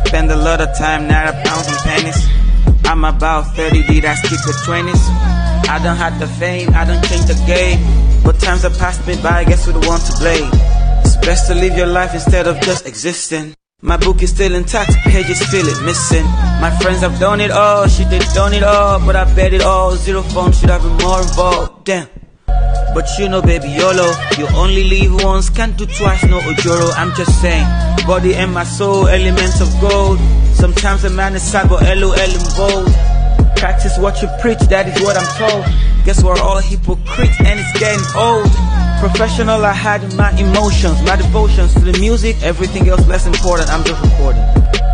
spend a lot of time, naira, pounds and pennies. I'm about 30, did I skip the 20s? I don't have the fame, I don't change the game. But times have passed me by, guess who the one to blame? It's best to live your life instead of just existing. My book is still intact, pages feel it missing. My friends have done it all, shit they've done it all, but I bet it all, zero fun, should have been more involved, damn. But you know baby YOLO, you only live once, can't do twice, no ojoro. I'm just saying, body and my soul, elements of gold. Sometimes a man is sad but LOL in bold. Practice what you preach, that is what I'm told. Guess we're all hypocrites and it's getting old. Professional, I had my emotions, my devotions to the music, everything else less important, I'm just recording.